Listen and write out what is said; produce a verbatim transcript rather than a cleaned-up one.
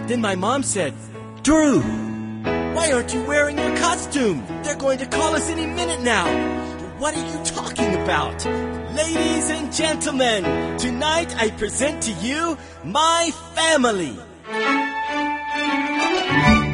Then my mom said, "Drew, why aren't you wearing your costume? They're going to call us any minute now." "What are you talking about?" "Ladies and gentlemen, tonight I present to you my family."